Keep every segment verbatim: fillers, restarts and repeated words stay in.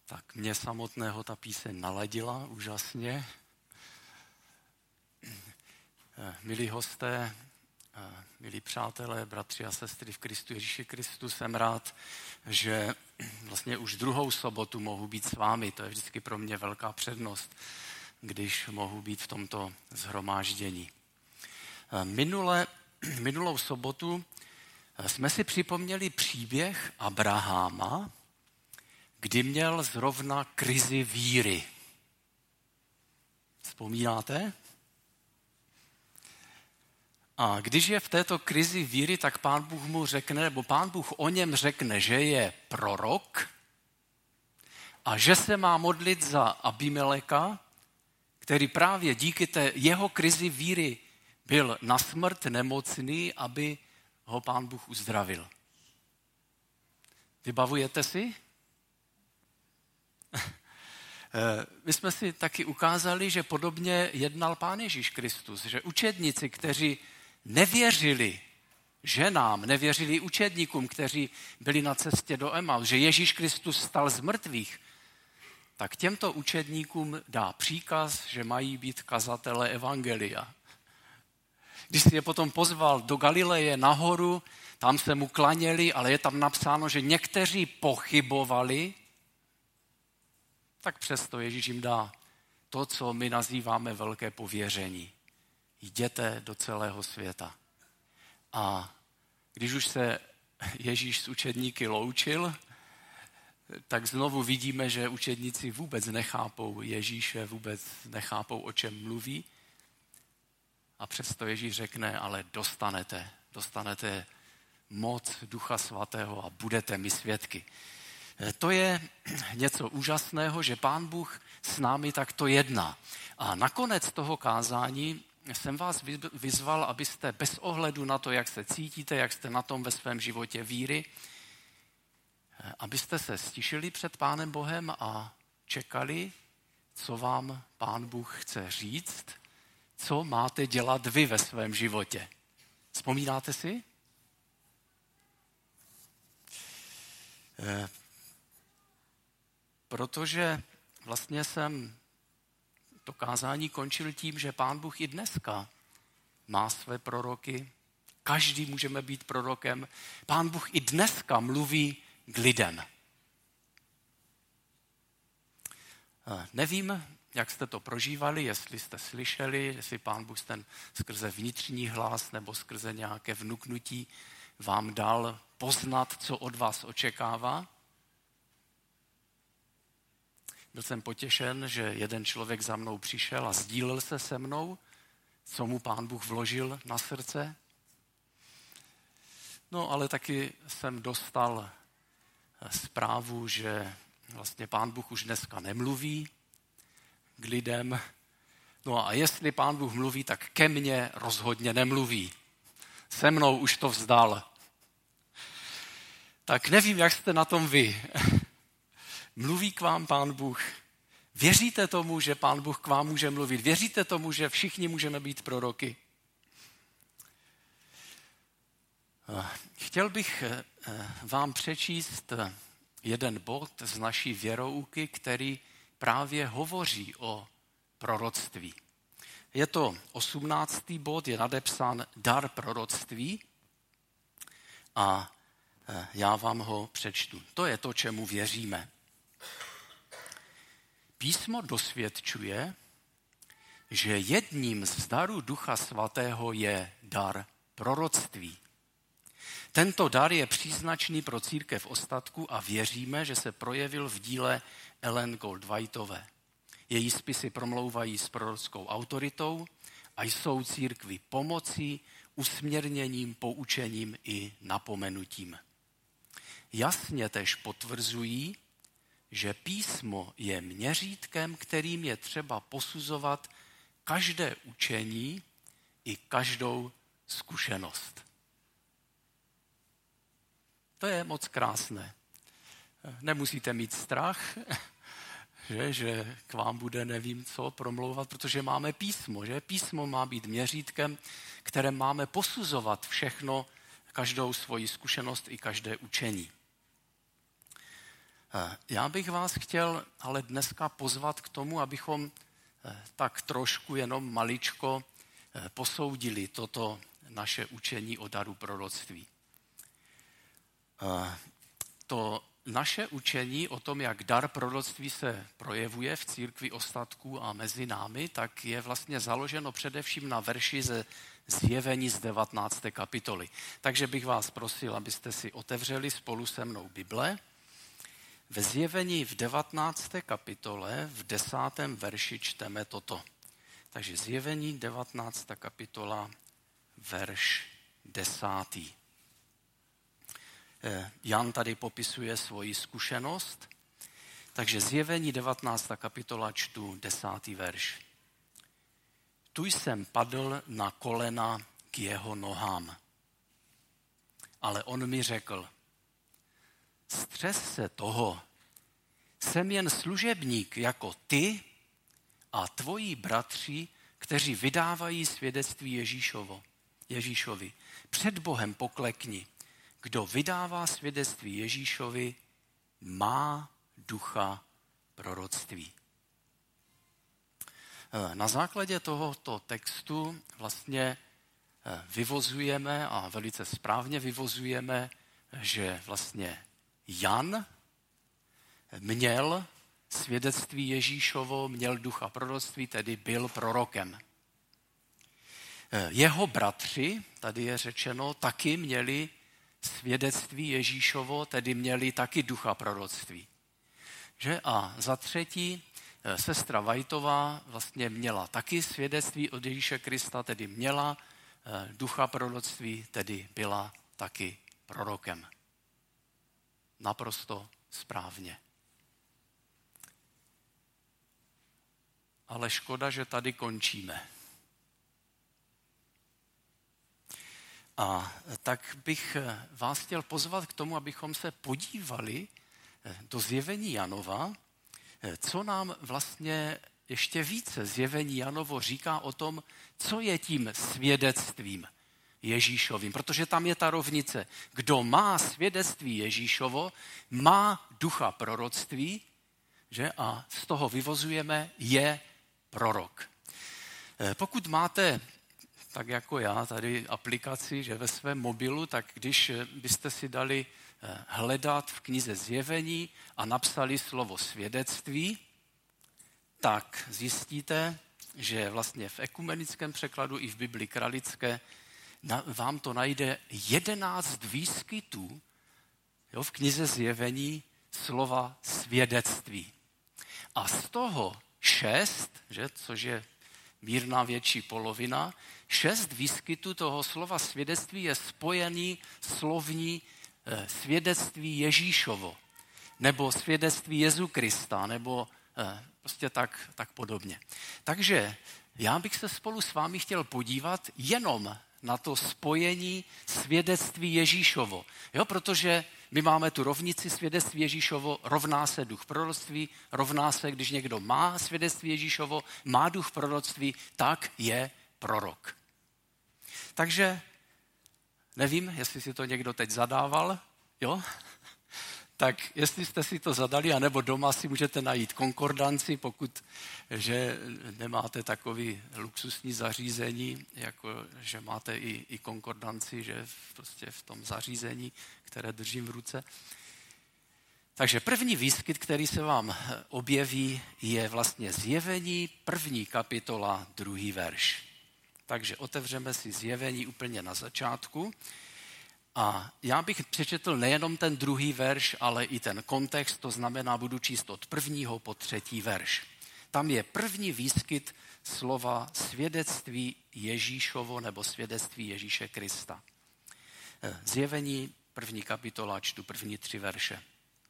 Tak mě samotného ta píseň naladila úžasně. Milí hosté, milí přátelé, bratři a sestry v Kristu Ježíši Kristu, jsem rád, že vlastně už druhou sobotu mohu být s vámi. To je vždycky pro mě velká přednost, když mohu být v tomto shromáždění. Minule, minulou sobotu jsme si připomněli příběh Abraháma, kdy měl zrovna krizi víry. Vzpomínáte? A když je v této krizi víry, tak Pán Bůh mu řekne, nebo Pán Bůh o něm řekne, že je prorok a že se má modlit za Abimeleka, který právě díky té jeho krizi víry byl na smrt nemocný, aby ho Pán Bůh uzdravil. Vybavujete si? My jsme si taky ukázali, že podobně jednal Pán Ježíš Kristus, že učedníci, kteří nevěřili ženám, nevěřili učedníkům, kteří byli na cestě do Emaus, že Ježíš Kristus stal z mrtvých, tak těmto učedníkům dá příkaz, že mají být kazatelé evangelia. Když si je potom pozval do Galileje nahoru, tam se mu klaněli, ale je tam napsáno, že někteří pochybovali, tak přesto Ježíš jim dá to, co my nazýváme velké pověření. Jděte do celého světa. A když už se Ježíš s učedníky loučil, tak znovu vidíme, že učedníci vůbec nechápou Ježíše, vůbec nechápou, o čem mluví. A přesto Ježíš řekne, ale dostanete, dostanete moc Ducha Svatého a budete mi svědky. To je něco úžasného, že Pán Bůh s námi takto jedná. A nakonec toho kázání jsem vás vyzval, abyste bez ohledu na to, jak se cítíte, jak jste na tom ve svém životě víry, abyste se stišili před Pánem Bohem a čekali, co vám Pán Bůh chce říct, co máte dělat vy ve svém životě. Vzpomínáte si? Protože vlastně jsem to kázání končil tím, že Pán Bůh i dneska má své proroky. Každý můžeme být prorokem. Pán Bůh i dneska mluví k lidem. Nevím, jak jste to prožívali, jestli jste slyšeli, jestli Pán Bůh ten skrze vnitřní hlas nebo skrze nějaké vnuknutí vám dal poznat, co od vás očekává. Byl jsem potěšen, že jeden člověk za mnou přišel a sdílel se se mnou, co mu Pán Bůh vložil na srdce. No ale taky jsem dostal zprávu, že vlastně Pán Bůh už dneska nemluví k lidem. No a jestli Pán Bůh mluví, tak ke mně rozhodně nemluví. Se mnou už to vzdal. Tak nevím, jak jste na tom vy. Mluví k vám Pán Bůh? Věříte tomu, že Pán Bůh k vám může mluvit? Věříte tomu, že všichni můžeme být proroky? Chtěl bych vám přečíst jeden bod z naší věrouky, který právě hovoří o proroctví. Je to osmnáctý bod, je nadepsán dar proroctví a já vám ho přečtu. To je to, čemu věříme. Písmo dosvědčuje, že jedním z darů Ducha Svatého je dar proroctví. Tento dar je příznačný pro církev ostatku a věříme, že se projevil v díle Ellen Goldwhiteové. Její spisy promlouvají s prorockou autoritou a jsou církvi pomocí, usměrněním, poučením i napomenutím. Jasně též potvrzují, že písmo je měřítkem, kterým je třeba posuzovat každé učení i každou zkušenost. To je moc krásné. Nemusíte mít strach, že, že k vám bude nevím co promlouvat, protože máme písmo. Že? Písmo má být měřítkem, které máme posuzovat všechno, každou svoji zkušenost i každé učení. Já bych vás chtěl ale dneska pozvat k tomu, abychom tak trošku jenom maličko posoudili toto naše učení o daru proroctví. To naše učení o tom, jak dar proroctví se projevuje v církvi ostatků a mezi námi, tak je vlastně založeno především na verši ze Zjevení z devatenácté kapitoly. Takže bych vás prosil, abyste si otevřeli spolu se mnou Bible. Ve Zjevení v devatenácté kapitole v desátém verši čteme toto. Takže Zjevení devatenáctá kapitola, verš desátý. Jan tady popisuje svoji zkušenost, takže Zjevení devatenáctá kapitola čtu desátý verš. Tu jsem padl na kolena k jeho nohám. Ale on mi řekl, střes se toho, jsem jen služebník jako ty a tvoji bratři, kteří vydávají svědectví Ježíšovo, Ježíšovi. Před Bohem poklekni. Kdo vydává svědectví Ježíšovi, má ducha proroctví. Na základě tohoto textu vlastně vyvozujeme a velice správně vyvozujeme, že vlastně Jan měl svědectví Ježíšovo, měl ducha proroctví, tedy byl prorokem. Jeho bratři, tady je řečeno, taky měli svědectví Ježíšovo, tedy měli taky ducha proroctví. Že? A za třetí, sestra Vajtová vlastně měla taky svědectví od Ježíše Krista, tedy měla ducha proroctví, tedy byla taky prorokem. Naprosto správně. Ale škoda, že tady končíme. A tak bych vás chtěl pozvat k tomu, abychom se podívali do Zjevení Janova, co nám vlastně ještě více Zjevení Janovo říká o tom, co je tím svědectvím Ježíšovým. Protože tam je ta rovnice. Kdo má svědectví Ježíšovo, má ducha proroctví, že? A z toho vyvozujeme, je prorok. Pokud máte, tak jako já, tady aplikaci, že ve svém mobilu, tak když byste si dali hledat v knize Zjevení a napsali slovo svědectví, tak zjistíte, že vlastně v ekumenickém překladu i v Bibli kralické vám to najde jedenáct výskytů, jo, v knize Zjevení slova svědectví. A z toho šest, že, což je mírná větší polovina, šest výskytů toho slova svědectví je spojený slovní eh, svědectví Ježíšovo, nebo svědectví Jezu Krista, nebo eh, prostě tak, tak podobně. Takže já bych se spolu s vámi chtěl podívat jenom na to spojení svědectví Ježíšovo. Jo, protože my máme tu rovnici svědectví Ježíšovo, rovná se duch proroctví, rovná se, když někdo má svědectví Ježíšovo, má duch proroctví, tak je prorok. Takže nevím, jestli si to někdo teď zadával, jo? Tak jestli jste si to zadali, anebo doma si můžete najít konkordanci, pokud že nemáte takový luxusní zařízení, jako že máte i, i konkordanci, že prostě v tom zařízení, které držím v ruce. Takže první výskyt, který se vám objeví, je vlastně Zjevení, první kapitola, druhý verš. Takže otevřeme si Zjevení úplně na začátku. A já bych přečetl nejenom ten druhý verš, ale i ten kontext, to znamená, budu číst od prvního po třetí verš. Tam je první výskyt slova svědectví Ježíšovo nebo svědectví Ježíše Krista. Zjevení, první kapitola, čtu první tři verše.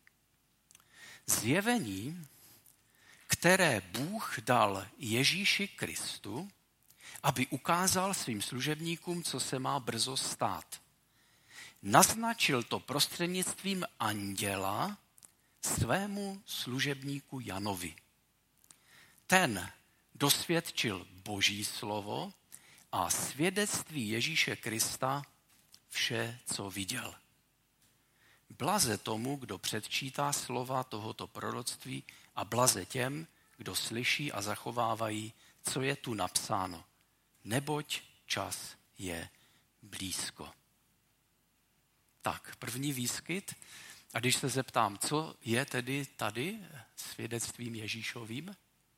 Zjevení, které Bůh dal Ježíši Kristu, aby ukázal svým služebníkům, co se má brzo stát. Naznačil to prostřednictvím anděla svému služebníku Janovi. Ten dosvědčil Boží slovo a svědectví Ježíše Krista vše, co viděl. Blaze tomu, kdo předčítá slova tohoto proroctví a blaze těm, kdo slyší a zachovávají, co je tu napsáno. Neboť čas je blízko. Tak, první výskyt. A když se zeptám, co je tedy tady svědectvím Ježíšovým?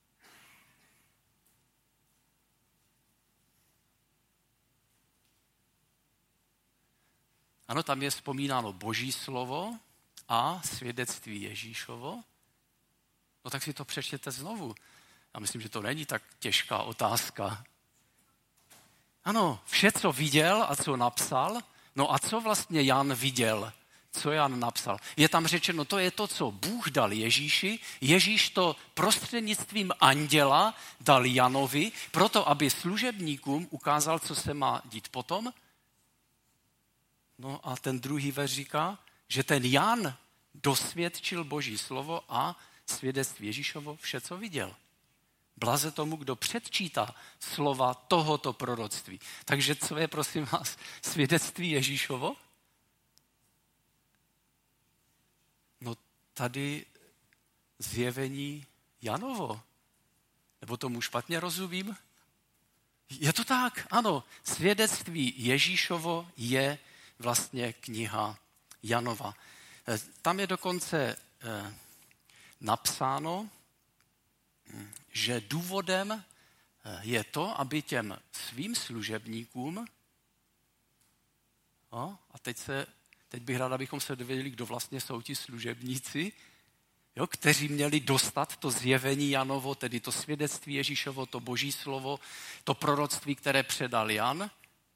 Ano, tam je vzpomínáno Boží slovo a svědectví Ježíšovo. No tak si to přečtěte znovu. Já myslím, že to není tak těžká otázka. Ano, vše, co viděl a co napsal, no a co vlastně Jan viděl, co Jan napsal. Je tam řečeno, to je to, co Bůh dal Ježíši, Ježíš to prostřednictvím anděla dal Janovi, proto aby služebníkům ukázal, co se má dít potom. No a ten druhý verš říká, že ten Jan dosvědčil Boží slovo a svědectví Ježíšovo vše, co viděl. Blaze tomu, kdo předčítá slova tohoto proroctví. Takže co je, prosím vás, svědectví Ježíšovo? No tady zjevení Janovo. Nebo tomu špatně rozumím? Je to tak, ano. Svědectví Ježíšovo je vlastně kniha Janova. Tam je dokonce napsáno, že důvodem je to, aby těm svým služebníkům, no, a teď, se, teď bych rád, abychom se dověděli, kdo vlastně jsou ti služebníci, jo, kteří měli dostat to zjevení Janovo, tedy to svědectví Ježíšovo, to Boží slovo, to proroctví, které předal Jan.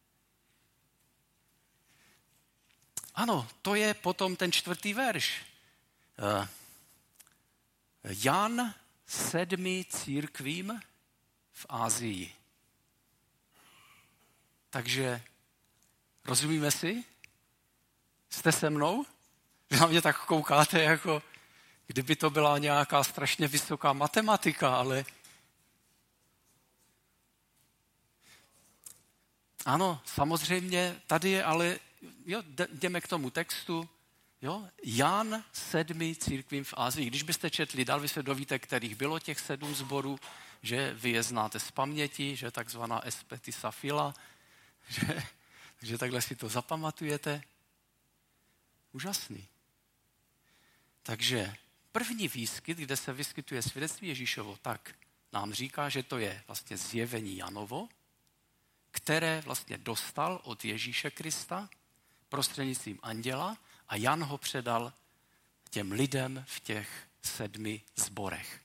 Ano, to je potom ten čtvrtý verš. Jan sedmi církvím v Asii. Takže rozumíme si? Jste se mnou? Vy na mě tak koukáte, jako kdyby to byla nějaká strašně vysoká matematika, ale ano, samozřejmě, tady je ale, jo, jdeme k tomu textu, jo, Jan sedmi církvím v Asii. Když byste četli dál, vy se dovíte, kterých bylo těch sedm sborů, že vy je znáte z paměti, že takzvaná espetisa fila, že, že takhle si to zapamatujete. Úžasný. Takže první výskyt, kde se vyskytuje svědectví Ježíšovo, tak nám říká, že to je vlastně zjevení Janovo, které vlastně dostal od Ježíše Krista prostřednictvím anděla a Jan ho předal těm lidem v těch sedmi sborech.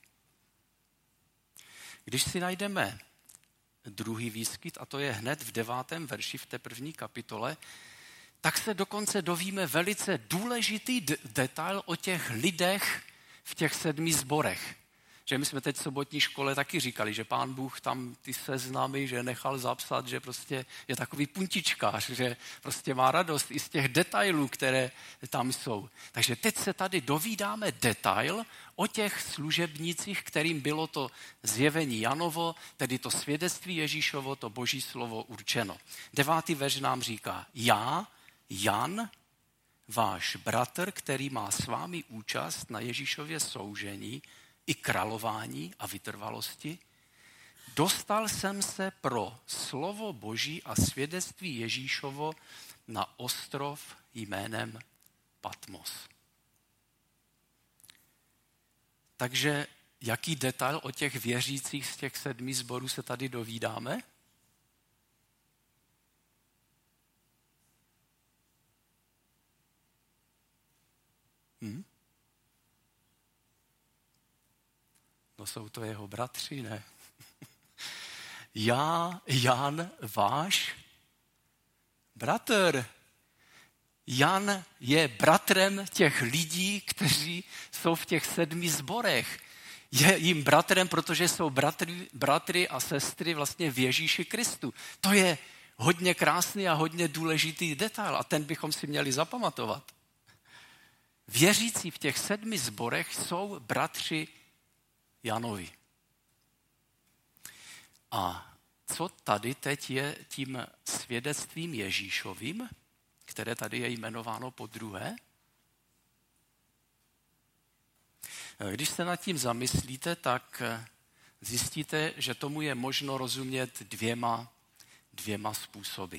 Když si najdeme druhý výskyt, a to je hned v devátém verši v té první kapitole, tak se dokonce dovíme velice důležitý d- detail o těch lidech v těch sedmi sborech. Že my jsme teď v sobotní škole taky říkali, že Pán Bůh tam ty seznamy, že nechal zapsat, že prostě je takový puntičkář, že prostě má radost i z těch detailů, které tam jsou. Takže teď se tady dovídáme detail o těch služebnících, kterým bylo to zjevení Janovo, tedy to svědectví Ježíšovo, to Boží slovo určeno. Devátý verš nám říká, já, Jan, váš bratr, který má s vámi účast na Ježíšově soužení, i králování a vytrvalosti, dostal jsem se pro slovo Boží a svědectví Ježíšovo na ostrov jménem Patmos. Takže jaký detail o těch věřících z těch sedmi sborů se tady dovídáme? Hm? No jsou to jeho bratři, ne? Já, Jan, váš bratr. Jan je bratrem těch lidí, kteří jsou v těch sedmi sborech. Je jim bratrem, protože jsou bratry, bratry a sestry vlastně v Ježíši Kristu. To je hodně krásný a hodně důležitý detail a ten bychom si měli zapamatovat. Věřící v těch sedmi sborech jsou bratři Janovi. A co tady teď je tím svědectvím Ježíšovým, které tady je jmenováno po druhé? Když se nad tím zamyslíte, tak zjistíte, že tomu je možno rozumět dvěma, dvěma způsoby.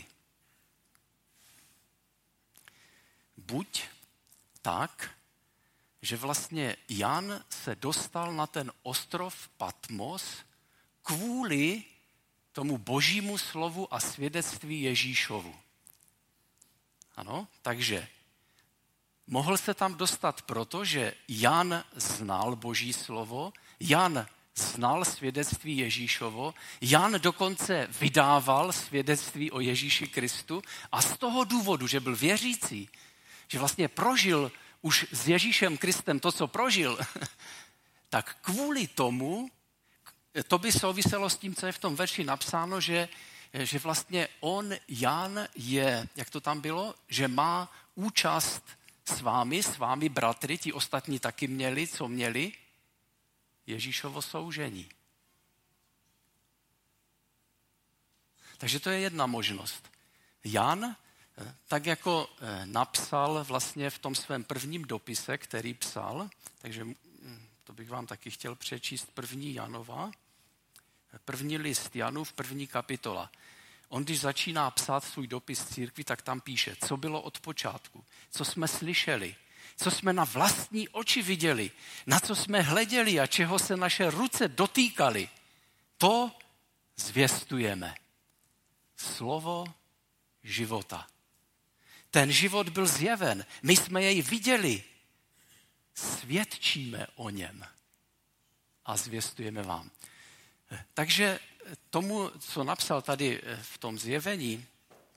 Buď tak, že vlastně Jan se dostal na ten ostrov Patmos kvůli tomu božímu slovu a svědectví Ježíšovu. Ano, takže mohl se tam dostat proto, že Jan znal boží slovo, Jan znal svědectví Ježíšovo, Jan dokonce vydával svědectví o Ježíši Kristu a z toho důvodu, že byl věřící, že vlastně prožil už s Ježíšem Kristem to, co prožil, tak kvůli tomu, to by souviselo s tím, co je v tom verši napsáno, že, že vlastně on, Jan, je, jak to tam bylo, že má účast s vámi, s vámi bratry, ti ostatní taky měli, co měli? Ježíšovo soužení. Takže to je jedna možnost. Jan, tak jako napsal vlastně v tom svém prvním dopise, který psal, takže to bych vám taky chtěl přečíst, první Janova, první list Janův, první kapitola. On, když začíná psát svůj dopis církvi, tak tam píše, co bylo od počátku, co jsme slyšeli, co jsme na vlastní oči viděli, na co jsme hleděli a čeho se naše ruce dotýkaly. To zvěstujeme. Slovo života. Ten život byl zjeven, my jsme jej viděli, svědčíme o něm a zvěstujeme vám. Takže tomu, co napsal tady v tom zjevení,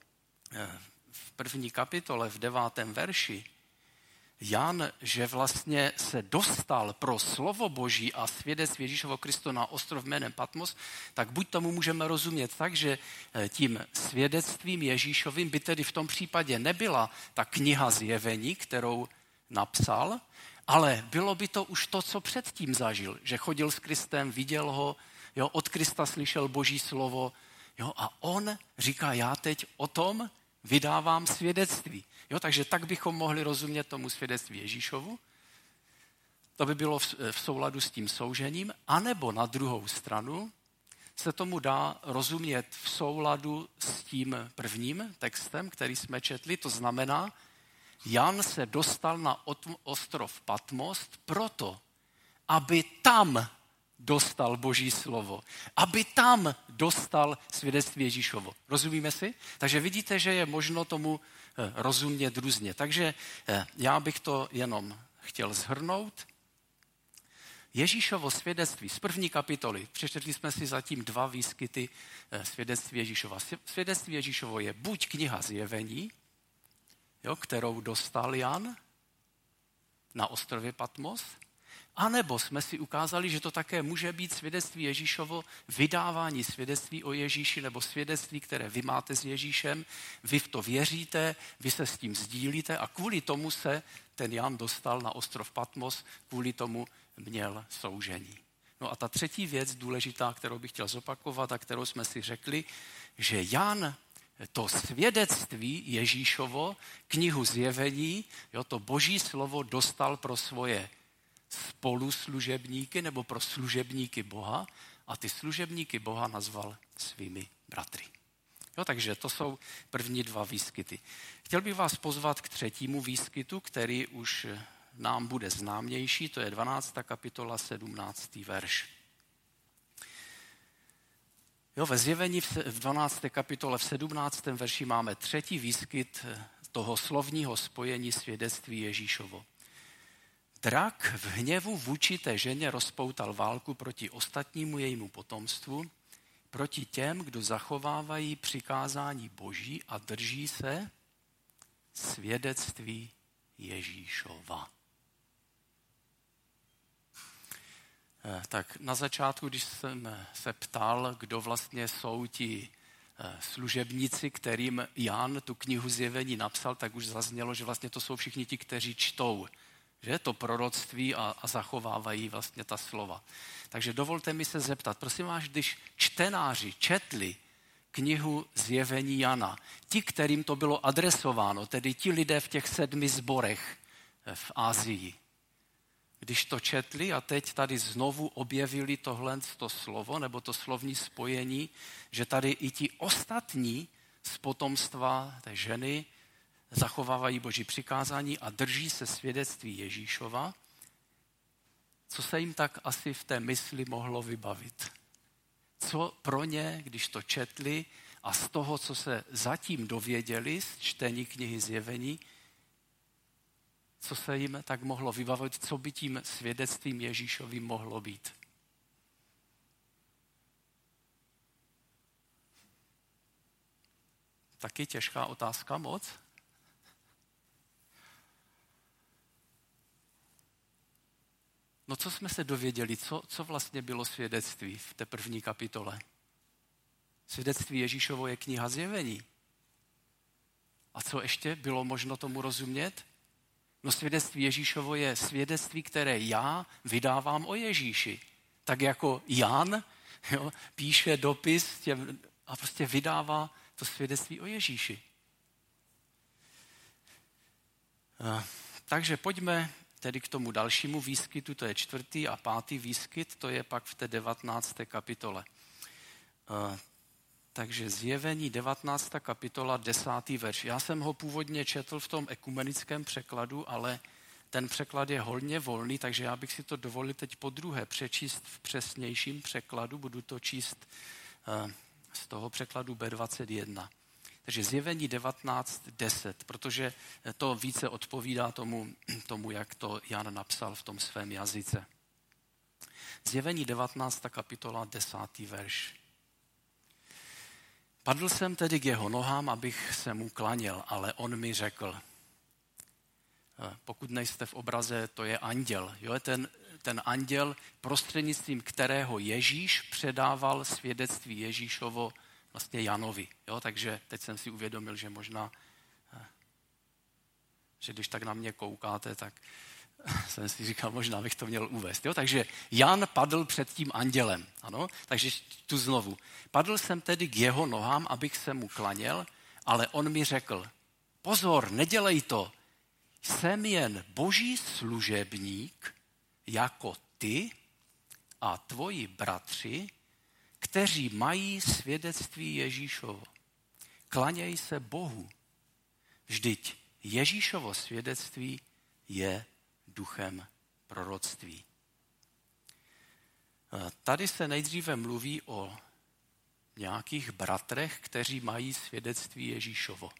v první kapitole, v devátém verši, Jan, že vlastně se dostal pro slovo Boží a svědectví Ježíšovo Kristo na ostrov jménem Patmos, tak buď tomu můžeme rozumět tak, že tím svědectvím Ježíšovým by tedy v tom případě nebyla ta kniha zjevení, kterou napsal, ale bylo by to už to, co předtím zažil, že chodil s Kristem, viděl ho, jo, od Krista slyšel Boží slovo, jo, a on říká, já teď o tom vydávám svědectví. Jo, takže tak bychom mohli rozumět tomu svědectví Ježíšovu. To by bylo v, v souladu s tím soužením. A nebo na druhou stranu se tomu dá rozumět v souladu s tím prvním textem, který jsme četli. To znamená, Jan se dostal na ostrov Patmos proto, aby tam dostal Boží slovo, aby tam dostal svědectví Ježíšovo. Rozumíme si? Takže vidíte, že je možno tomu rozumět různě. Takže já bych to jenom chtěl shrnout. Ježíšovo svědectví z první kapitoly, přečetli jsme si zatím dva výskyty svědectví Ježíšova. Svědectví Ježíšovo je buď kniha zjevení, jo, kterou dostal Jan na ostrově Patmos, anebo jsme si ukázali, že to také může být svědectví Ježíšovo, vydávání svědectví o Ježíši nebo svědectví, které vy máte s Ježíšem, vy v to věříte, vy se s tím sdílíte a kvůli tomu se ten Jan dostal na ostrov Patmos, kvůli tomu měl soužení. No a ta třetí věc důležitá, kterou bych chtěl zopakovat a kterou jsme si řekli, že Jan to svědectví Ježíšovo, knihu zjevení, jo, to Boží slovo dostal pro svoje spoluslužebníky nebo pro služebníky Boha a ty služebníky Boha nazval svými bratry. Jo, takže to jsou první dva výskyty. Chtěl bych vás pozvat k třetímu výskytu, který už nám bude známější, to je dvanáctá kapitola, sedmnáctý verš. Jo, ve zjevení v dvanácté kapitole v sedmnáctém verši máme třetí výskyt toho slovního spojení svědectví Ježíšovo. Drak v hněvu vůči té ženě rozpoutal válku proti ostatnímu jejímu potomstvu, proti těm, kdo zachovávají přikázání Boží a drží se svědectví Ježíšova. Tak na začátku, když jsem se ptal, kdo vlastně jsou ti služebníci, kterým Jan tu knihu zjevení napsal, tak už zaznělo, že vlastně to jsou všichni ti, kteří čtou, že to proroctví a, a zachovávají vlastně ta slova. Takže dovolte mi se zeptat, prosím vás, když čtenáři četli knihu zjevení Jana, ti, kterým to bylo adresováno, tedy ti lidé v těch sedmi sborech v Asii, když to četli a teď tady znovu objevili tohle to slovo, nebo to slovní spojení, že tady i ti ostatní z potomstva té ženy zachovávají Boží přikázání a drží se svědectví Ježíšova, co se jim tak asi v té mysli mohlo vybavit? Co pro ně, když to četli a z toho, co se zatím dověděli z čtení knihy Zjevení, co se jim tak mohlo vybavit, co by tím svědectvím Ježíšovým mohlo být? Taky těžká otázka moc. No co jsme se dověděli, co, co vlastně bylo svědectví v té první kapitole? Svědectví Ježíšovo je kniha Zjevení. A co ještě bylo možno tomu rozumět? No svědectví Ježíšovo je svědectví, které já vydávám o Ježíši. Tak jako Jan jo, píše dopis těm, a prostě vydává to svědectví o Ježíši. A, takže pojďme tedy k tomu dalšímu výskytu, to je čtvrtý a pátý výskyt, to je pak v té devatenácté kapitole. A, takže Zjevení devatenáctá kapitola, desátý verš. Já jsem ho původně četl v tom ekumenickém překladu, ale ten překlad je hodně volný, takže já bych si to dovolil teď podruhé přečíst v přesnějším překladu. Budu to číst uh, z toho překladu B dvacet jedna. Takže Zjevení devatenáct deset, protože to více odpovídá tomu, tomu, jak to Jan napsal v tom svém jazyce. Zjevení devatenáctá kapitola, desátý verš. Padl jsem tedy k jeho nohám, abych se mu klaněl, ale on mi řekl, pokud nejste v obraze, to je anděl. Jo? Ten, ten anděl, prostřednictvím kterého Ježíš předával svědectví Ježíšovo vlastně Janovi. Jo? Takže teď jsem si uvědomil, že možná, že když tak na mě koukáte, tak jsem si říkal, možná bych to měl uvést. Jo? Takže Jan padl před tím andělem. Ano? Takže tu znovu. Padl jsem tedy k jeho nohám, abych se mu klaněl, ale on mi řekl, pozor, nedělej to. Jsem jen Boží služebník jako ty a tvoji bratři, kteří mají svědectví Ježíšovo. Klaněj se Bohu. Vždyť Ježíšovo svědectví je duchem proroctví. Tady se nejdříve mluví o nějakých bratrech, kteří mají svědectví Ježíšovo.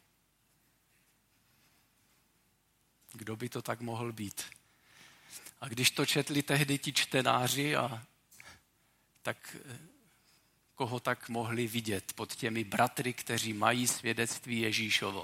Kdo by to tak mohl být? A když to četli tehdy ti čtenáři, a tak koho tak mohli vidět pod těmi bratry, kteří mají svědectví Ježíšovo?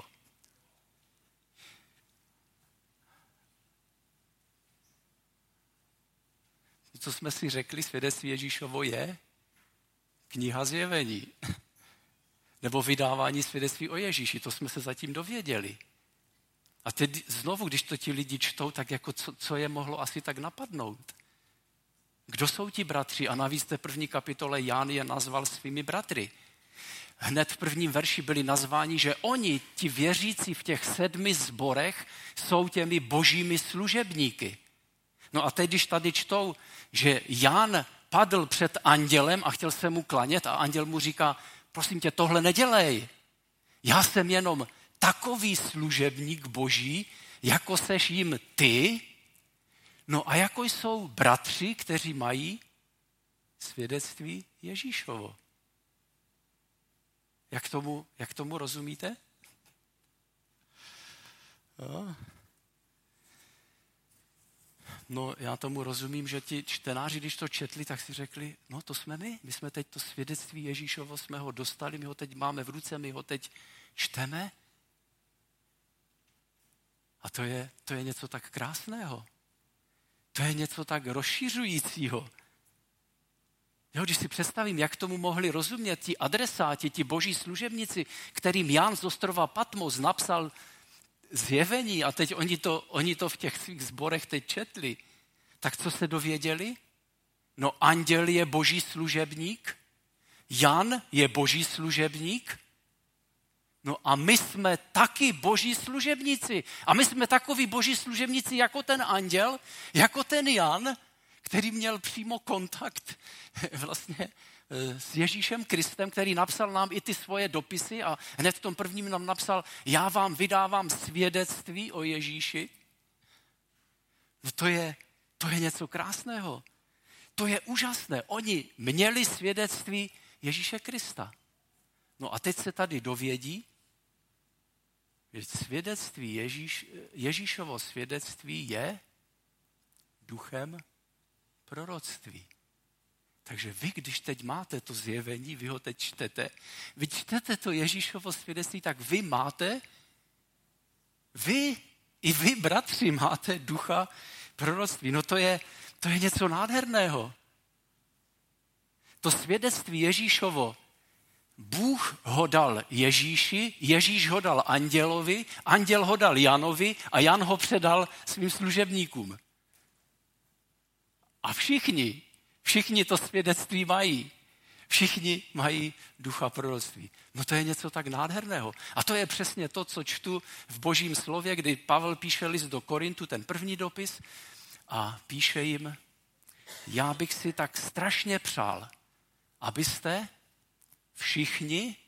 Co jsme si řekli, svědectví Ježíšovo je kniha Zjevení. Nebo vydávání svědectví o Ježíši, to jsme se zatím dověděli. A teď znovu, když to ti lidi čtou, tak jako co, co je mohlo asi tak napadnout? Kdo jsou ti bratři? A navíc té první kapitole Jan je nazval svými bratry. Hned v prvním verši byli nazváni, že oni, ti věřící v těch sedmi sborech, jsou těmi božími služebníky. No a teď, když tady čtou, že Jan padl před andělem a chtěl se mu klanět a anděl mu říká, prosím tě, tohle nedělej. Já jsem jenom takový služebník boží, jako seš jim ty. No a jako jsou bratři, kteří mají svědectví Ježíšovo. Jak tomu, jak tomu rozumíte? No. No, já tomu rozumím, že ti čtenáři, když to četli, tak si řekli, no to jsme my, my jsme teď to svědectví Ježíšovo, jsme ho dostali, my ho teď máme v ruce, my ho teď čteme. A to je, to je něco tak krásného. To je něco tak rozšiřujícího. Jo, když si představím, jak tomu mohli rozumět ti adresáti, ti boží služebníci, kterým Jan z ostrova Patmos napsal Zjevení a teď oni to, oni to v těch svých sborech teď četli, tak co se dověděli? No anděl je boží služebník, Jan je boží služebník, No a my jsme taky boží služebníci. A my jsme takoví boží služebníci jako ten anděl, jako ten Jan, který měl přímo kontakt vlastně s Ježíšem Kristem, který napsal nám i ty svoje dopisy a hned v tom prvním nám napsal, já vám vydávám svědectví o Ježíši. No to je, to je něco krásného. To je úžasné. Oni měli svědectví Ježíše Krista. No a teď se tady dovědí, že svědectví Ježíš, Ježíšovo svědectví je duchem proroctví. Takže vy, když teď máte to zjevení, vy ho teď čtete, vy čtete to Ježíšovo svědectví, tak vy máte, vy, i vy, bratři, máte ducha proroctví. No to je, to je něco nádherného. To svědectví Ježíšovo, Bůh ho dal Ježíši, Ježíš ho dal andělovi, anděl ho dal Janovi a Jan ho předal svým služebníkům. A všichni, všichni to svědectví mají. Všichni mají ducha proroctví. No to je něco tak nádherného. A to je přesně to, co čtu v Božím slově, kdy Pavel píše list do Korintu, ten první dopis, a píše jim, já bych si tak strašně přál, abyste všichni,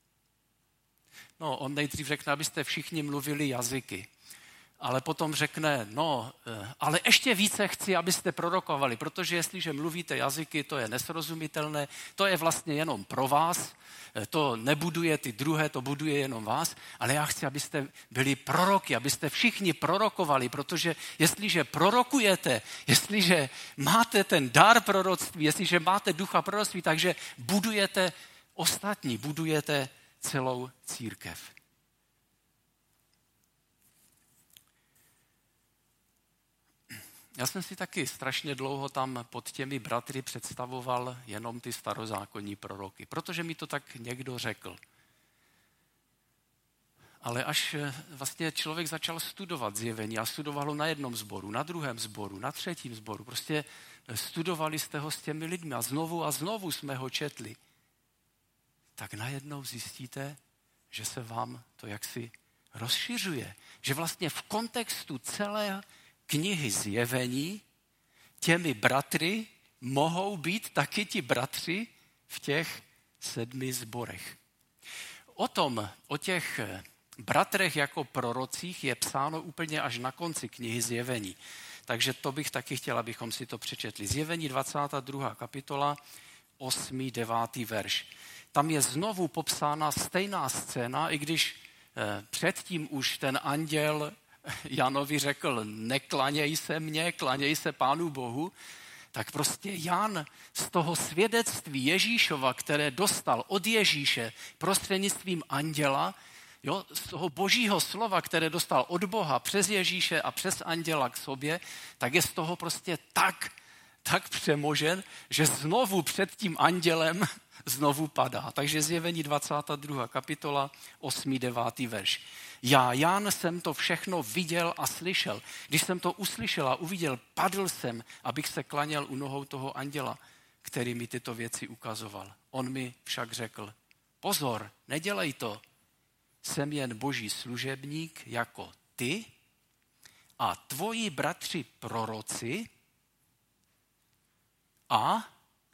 no on nejdřív řekne, abyste všichni mluvili jazyky, ale potom řekne, no, ale ještě více chci, abyste prorokovali, protože jestliže mluvíte jazyky, to je nesrozumitelné, to je vlastně jenom pro vás, to nebuduje ty druhé, to buduje jenom vás, ale já chci, abyste byli proroky, abyste všichni prorokovali, protože jestliže prorokujete, jestliže máte ten dar proroctví, jestliže máte ducha proroctví, takže budujete ostatní, budujete celou církev. Já jsem si taky strašně dlouho tam pod těmi bratry představoval jenom ty starozákonní proroky, protože mi to tak někdo řekl. Ale až vlastně člověk začal studovat zjevení a studoval ho na jednom sboru, na druhém sboru, na třetím sboru, prostě studovali jste ho s těmi lidmi a znovu a znovu jsme ho četli, tak najednou zjistíte, že se vám to jaksi rozšiřuje. Že vlastně v kontextu celé knihy Zjevení těmi bratry mohou být taky ti bratři v těch sedmi sborech. O tom, o těch bratrech jako prorocích je psáno úplně až na konci knihy Zjevení. Takže to bych taky chtěl, abychom si to přečetli. Zjevení dvacátá druhá kapitola, osmý devátý verš. Tam je znovu popsána stejná scéna, i když předtím už ten anděl Janovi řekl, neklaněj se mně, klaněj se Pánu Bohu, tak prostě Jan z toho svědectví Ježíšova, které dostal od Ježíše prostřednictvím anděla, jo, z toho božího slova, které dostal od Boha přes Ježíše a přes anděla k sobě, tak je z toho prostě tak, tak přemožen, že znovu před tím andělem znovu padá. Takže Zjevení dvacátá druhá kapitola, osmý devátý verš. Já, Jan, jsem to všechno viděl a slyšel. Když jsem to uslyšel a uviděl, padl jsem, abych se klaněl u nohou toho anděla, který mi tyto věci ukazoval. On mi však řekl, pozor, nedělej to. Jsem jen boží služebník jako ty a tvoji bratři proroci a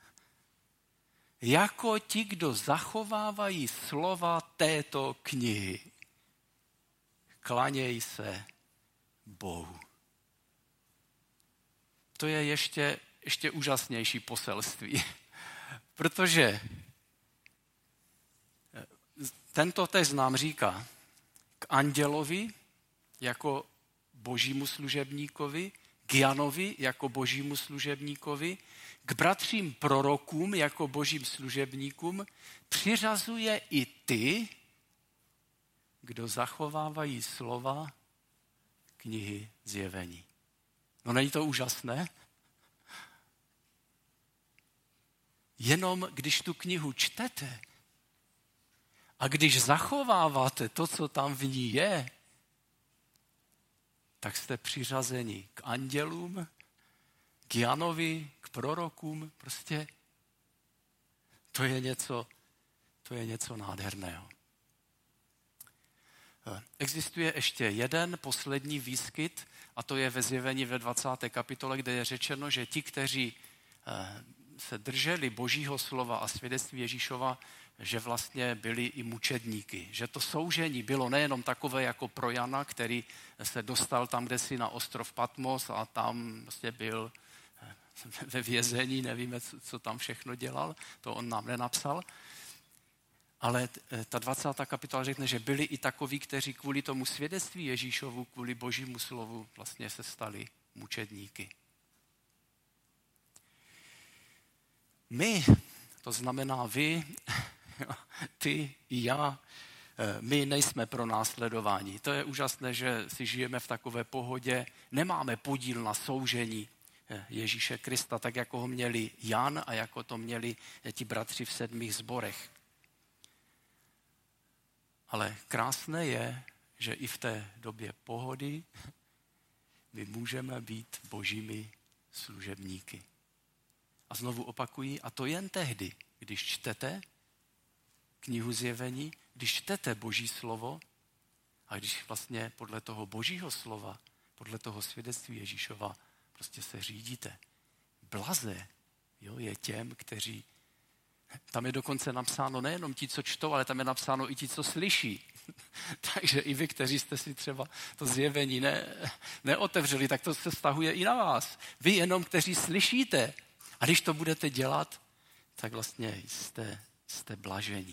jako ti, kdo zachovávají slova této knihy. Klaněj se Bohu. To je ještě, ještě úžasnější poselství, protože tento text nám říká k andělovi jako božímu služebníkovi, k Janovi jako božímu služebníkovi, k bratřím prorokům jako božím služebníkům přiřazuje i ty, kdo zachovávají slova knihy Zjevení. No není to úžasné? Jenom když tu knihu čtete a když zachováváte to, co tam v ní je, tak jste přiřazeni k andělům, k Janovi, k prorokům. Prostě to je něco, to je něco nádherného. Existuje ještě jeden poslední výskyt, a to je ve Zjevení ve dvacáté kapitole, kde je řečeno, že ti, kteří se drželi Božího slova a svědectví Ježíšova, že vlastně byli i mučedníky. Že to soužení bylo nejenom takové jako pro Jana, který se dostal tam kdesi na ostrov Patmos a tam vlastně byl ve vězení, nevíme, co tam všechno dělal, to on nám nenapsal. Ale ta dvacátá kapitola řekne, že byli i takoví, kteří kvůli tomu svědectví Ježíšovu, kvůli Božímu slovu vlastně se stali mučedníky. My, to znamená vy, ty i já, my nejsme pro následování. To je úžasné, že si žijeme v takové pohodě, nemáme podíl na soužení Ježíše Krista, tak jako ho měli Jan a jako to měli ti bratři v sedmých sborech. Ale krásné je, že i v té době pohody my můžeme být božími služebníky. A znovu opakuji, a to jen tehdy, když čtete knihu Zjevení, když čtete Boží slovo a když vlastně podle toho Božího slova, podle toho svědectví Ježíšova prostě se řídíte. Blaze, jo, je těm, kteří, tam je dokonce napsáno nejenom ti, co čtou, ale tam je napsáno i ti, co slyší. Takže i vy, kteří jste si třeba to Zjevení ne, neotevřeli, tak to se vztahuje i na vás. Vy jenom, kteří slyšíte. A když to budete dělat, tak vlastně jste, jste blažení.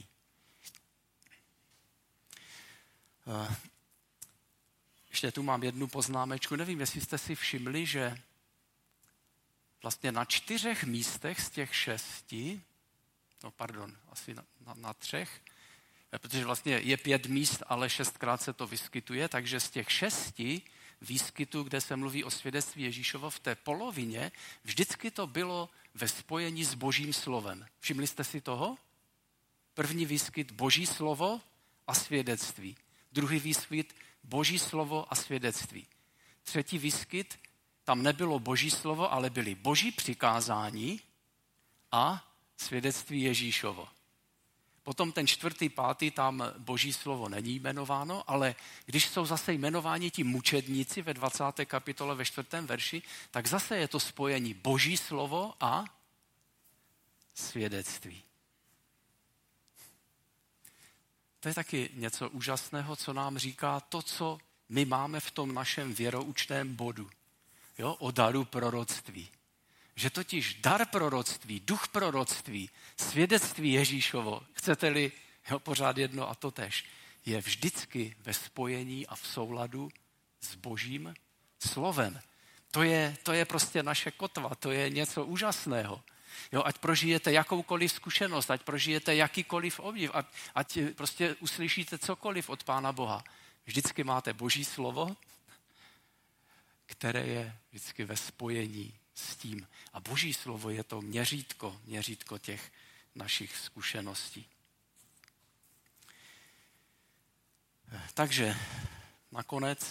Ještě tu mám jednu poznámečku. Nevím, jestli jste si všimli, že vlastně na čtyřech místech z těch šesti, no pardon, asi na, na, na třech, protože vlastně je pět míst, ale šestkrát se to vyskytuje, takže z těch šesti výskytů, kde se mluví o svědectví Ježíšova, v té polovině vždycky to bylo ve spojení s Božím slovem. Všimli jste si toho? První výskyt Boží slovo a svědectví. Druhý výskyt Boží slovo a svědectví. Třetí výskyt, tam nebylo Boží slovo, ale byly Boží přikázání a svědectví Ježíšovo. Potom ten čtvrtý, pátý, tam Boží slovo není jmenováno, ale když jsou zase jmenováni ti mučedníci ve dvacáté kapitole ve čtvrtém verši, tak zase je to spojení Boží slovo a svědectví. To je taky něco úžasného, co nám říká to, co my máme v tom našem věroučném bodu. Jo, o daru proroctví. Že totiž dar proroctví, duch proroctví, svědectví Ježíšovo, chcete-li, jo, pořád jedno a to též, je vždycky ve spojení a v souladu s Božím slovem. To je, to je prostě naše kotva, to je něco úžasného. Jo, ať prožijete jakoukoliv zkušenost, ať prožijete jakýkoliv obdiv, ať, ať prostě uslyšíte cokoliv od Pána Boha. Vždycky máte Boží slovo, které je vždycky ve spojení s tím. A Boží slovo je to měřítko, měřítko těch našich zkušeností. Takže nakonec,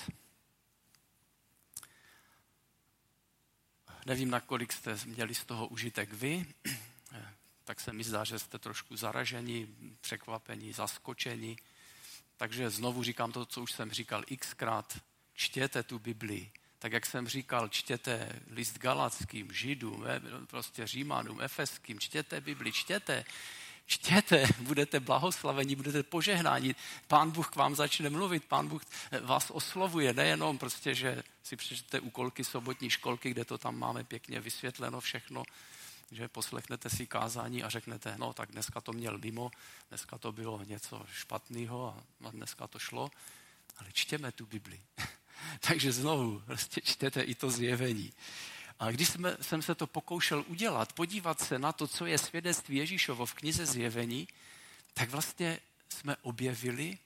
nevím, nakolik jste měli z toho užitek vy, tak se mi zdá, že jste trošku zaraženi, překvapeni, zaskočeni. Takže znovu říkám to, co už jsem říkal xkrát, čtěte tu Biblii. Tak jak jsem říkal, čtěte list Galackým, Židům, prostě Římanům, Efeským, čtěte Bibli, čtěte, čtěte, budete blahoslaveni, budete požehnáni. Pán Bůh k vám začne mluvit, Pán Bůh vás oslovuje, nejenom prostě, že si přečtete úkolky sobotní školky, kde to tam máme pěkně vysvětleno všechno, že poslechnete si kázání a řeknete, no tak dneska to měl mimo, dneska to bylo něco špatného a dneska to šlo, ale čtěme tu Bibli. Takže znovu prostě čtete i to Zjevení. A když jsme, jsem se to pokoušel udělat, podívat se na to, co je svědectví Ježíšovo v knize Zjevení, tak vlastně jsme objevili,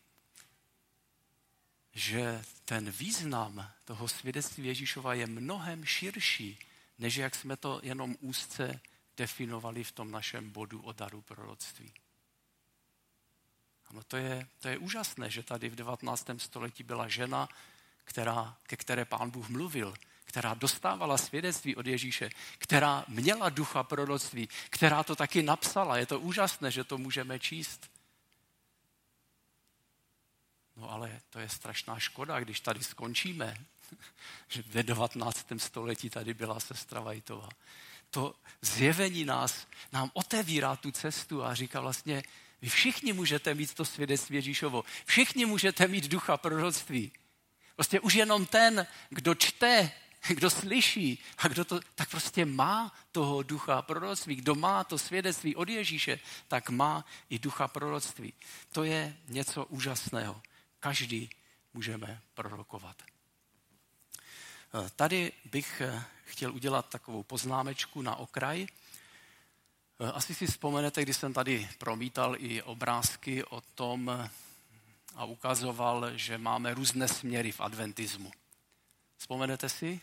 že ten význam toho svědectví Ježíšova je mnohem širší, než jak jsme to jenom úzce definovali v tom našem bodu o daru proroctví. Ano, to je, to je úžasné, že tady v devatenáctém století byla žena, která, ke které Pán Bůh mluvil, která dostávala svědectví od Ježíše, která měla ducha proroctví, která to taky napsala. Je to úžasné, že to můžeme číst. No ale to je strašná škoda, když tady skončíme, že ve devatenáctém století tady byla sestra Whiteová. To zjevení nás, nám otevírá tu cestu a říká vlastně, vy všichni můžete mít to svědectví Ježíšovo, všichni můžete mít ducha proroctví. Prostě už jenom ten, kdo čte, kdo slyší a kdo to, tak prostě má toho ducha proroctví. Kdo má to svědectví od Ježíše, tak má i ducha proroctví. To je něco úžasného. Každý můžeme prorokovat. Tady bych chtěl udělat takovou poznámečku na okraj. Asi si vzpomenete, když jsem tady promítal i obrázky o tom a ukazoval, že máme různé směry v adventismu. Vzpomenete si?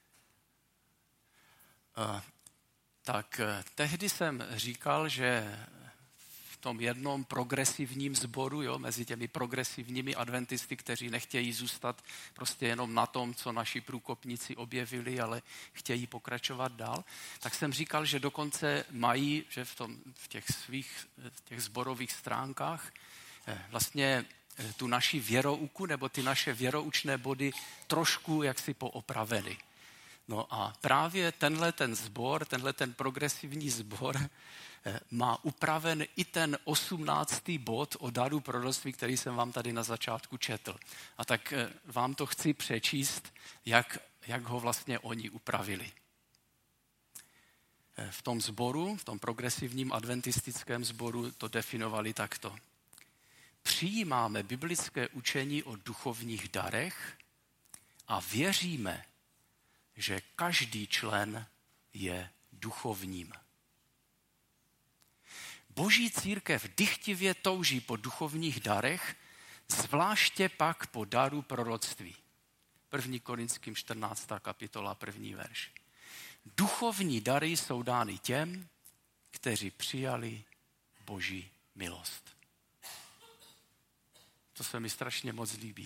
Tak tehdy jsem říkal, že v tom jednom progresivním sboru, jo, mezi těmi progresivními adventisty, kteří nechtějí zůstat prostě jenom na tom, co naši průkopníci objevili, ale chtějí pokračovat dál, tak jsem říkal, že dokonce mají, že v, tom, v těch svých v těch sborových stránkách vlastně tu naši věrouku nebo ty naše věroučné body trošku jaksi poopravili. No a právě tenhle ten sbor, tenhle ten progresivní sbor má upraven i ten osmnáctý bod o daru proroctví, který jsem vám tady na začátku četl. A tak vám to chci přečíst, jak, jak ho vlastně oni upravili. V tom sboru, v tom progresivním adventistickém sboru to definovali takto. Přijímáme biblické učení o duchovních darech a věříme, že každý člen je duchovním. Boží církev dychtivě touží po duchovních darech, zvláště pak po daru proroctví. první Korinským čtrnáctá kapitola, první verš. Duchovní dary jsou dány těm, kteří přijali Boží milost. To se mi strašně moc líbí.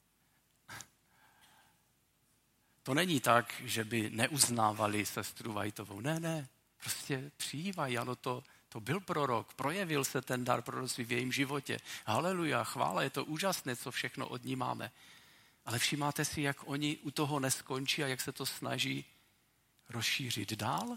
To není tak, že by neuznávali sestru Whiteovou. Ne, ne, prostě přijímají, ano, to, to byl prorok, projevil se ten dar proroctví v jejím životě. Haleluja, chvála, je to úžasné, co všechno od ní máme. Ale všímáte si, jak oni u toho neskončí a jak se to snaží rozšířit dál?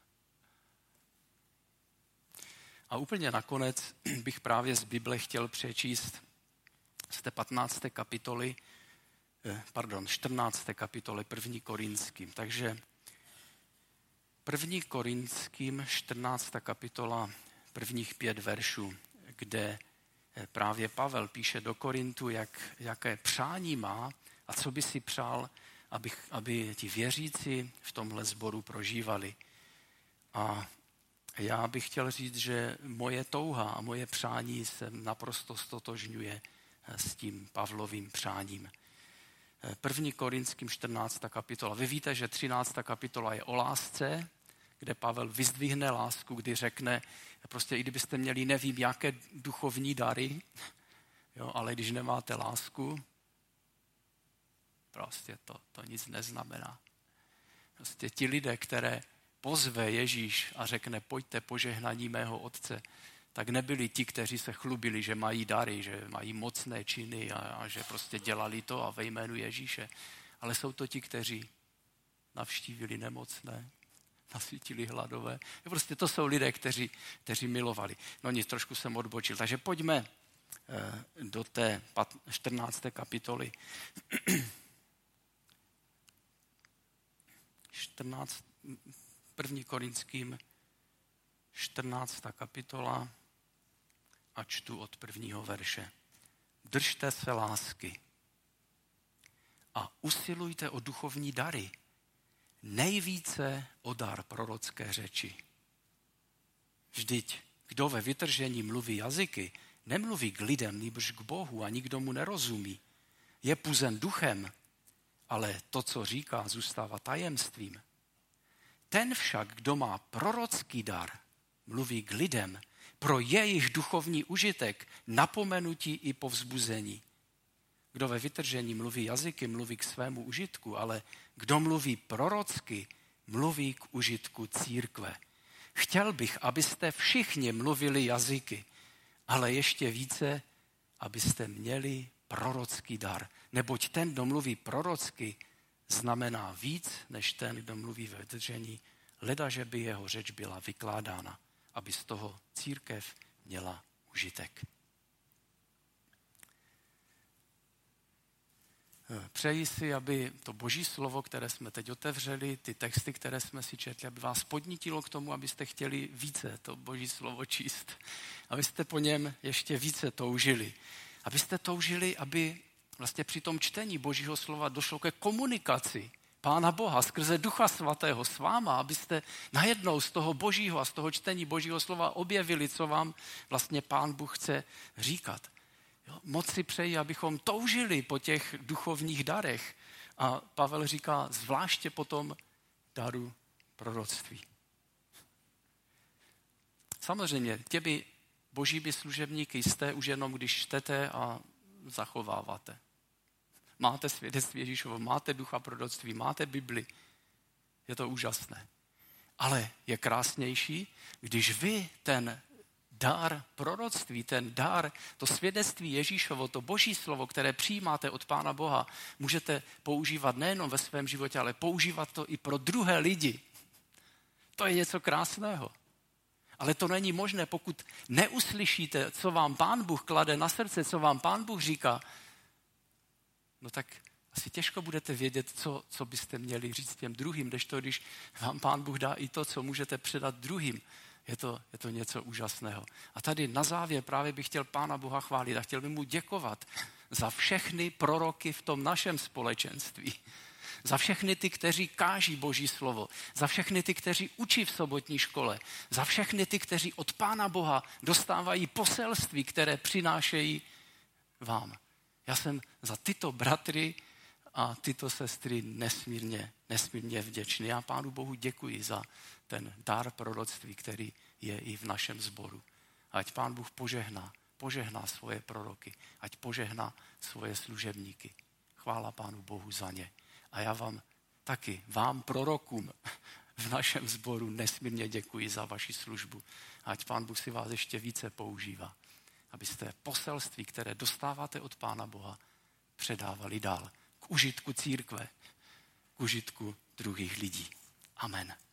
A úplně nakonec bych právě z Bible chtěl přečíst z té patnácté kapitoly, pardon, čtrnácté kapitoly první Korinským. Takže první Korinským čtrnáctá kapitola prvních pět veršů, kde právě Pavel píše do Korintu, jak, jaké přání má a co by si přál, aby, aby ti věřící v tomhle sboru prožívali. A já bych chtěl říct, že moje touha a moje přání se naprosto stotožňuje s tím Pavlovým přáním. první Korinským čtrnáctá kapitola. Vy víte, že třináctá kapitola je o lásce, kde Pavel vyzdvihne lásku, kdy řekne, prostě i kdybyste měli nevím, jaké duchovní dary, jo, ale když nemáte lásku, prostě to, to nic neznamená. Prostě ti lidé, které pozve Ježíš a řekne, pojďte požehnaní mého otce, tak nebyli ti, kteří se chlubili, že mají dary, že mají mocné činy a, a že prostě dělali to a ve jménu Ježíše. Ale jsou to ti, kteří navštívili nemocné, nasvítili hladové. Prostě to jsou lidé, kteří, kteří milovali. No nic, trošku jsem odbočil. Takže pojďme eh, do té čtrnácté kapitoly. čtrnáct, první Korinským čtrnáctá kapitola a čtu od prvního verše. Držte se lásky a usilujte o duchovní dary, nejvíce o dar prorocké řeči. Vždyť, kdo ve vytržení mluví jazyky, nemluví k lidem, nýbrž k Bohu a nikdo mu nerozumí. Je puzen duchem, ale to, co říká, zůstává tajemstvím. Ten však, kdo má prorocký dar, mluví k lidem pro jejich duchovní užitek, napomenutí i povzbuzení. Kdo ve vytržení mluví jazyky, mluví k svému užitku, ale kdo mluví prorocky, mluví k užitku církve. Chtěl bych, abyste všichni mluvili jazyky, ale ještě více, abyste měli prorocký dar. Neboť ten, kdo mluví prorocky, znamená víc, než ten, kdo mluví ve držení, leda, že by jeho řeč byla vykládána, aby z toho církev měla užitek. Přeji si, aby to Boží slovo, které jsme teď otevřeli, ty texty, které jsme si četli, aby vás podnítilo k tomu, abyste chtěli více to Boží slovo číst. Abyste po něm ještě více toužili. Abyste toužili, aby vlastně při tom čtení Božího slova došlo ke komunikaci Pána Boha skrze Ducha Svatého s váma, abyste najednou z toho Božího a z toho čtení Božího slova objevili, co vám vlastně Pán Bůh chce říkat. Jo, moc si přeji, abychom toužili po těch duchovních darech. A Pavel říká, zvláště po tom daru proroctví. Samozřejmě, těmi božími služebníky jste už jenom, když čtete a zachováváte. Máte svědectví Ježíšovo, máte ducha proroctví, máte Bibli. Je to úžasné. Ale je krásnější, když vy ten dar proroctví, ten dar, to svědectví Ježíšovo, to Boží slovo, které přijímáte od Pána Boha, můžete používat nejenom ve svém životě, ale používat to i pro druhé lidi. To je něco krásného. Ale to není možné, pokud neuslyšíte, co vám Pán Bůh klade na srdce, co vám Pán Bůh říká, no tak asi těžko budete vědět, co, co byste měli říct těm druhým, kdežto když vám Pán Bůh dá i to, co můžete předat druhým. Je to, je to něco úžasného. A tady na závěr právě bych chtěl Pána Boha chválit a chtěl bych mu děkovat za všechny proroky v tom našem společenství. Za všechny ty, kteří káží Boží slovo. Za všechny ty, kteří učí v sobotní škole. Za všechny ty, kteří od Pána Boha dostávají poselství, které přinášejí vám. Já jsem za tyto bratry a tyto sestry nesmírně, nesmírně vděčný. Já Pánu Bohu děkuji za ten dar proroctví, který je i v našem sboru. Ať Pán Bůh požehná, požehná svoje proroky, ať požehná svoje služebníky. Chvála Pánu Bohu za ně. A já vám taky, vám prorokům v našem sboru nesmírně děkuji za vaši službu. Ať Pán Bůh si vás ještě více používá, abyste poselství, které dostáváte od Pána Boha, předávali dál k užitku církve, k užitku druhých lidí. Amen.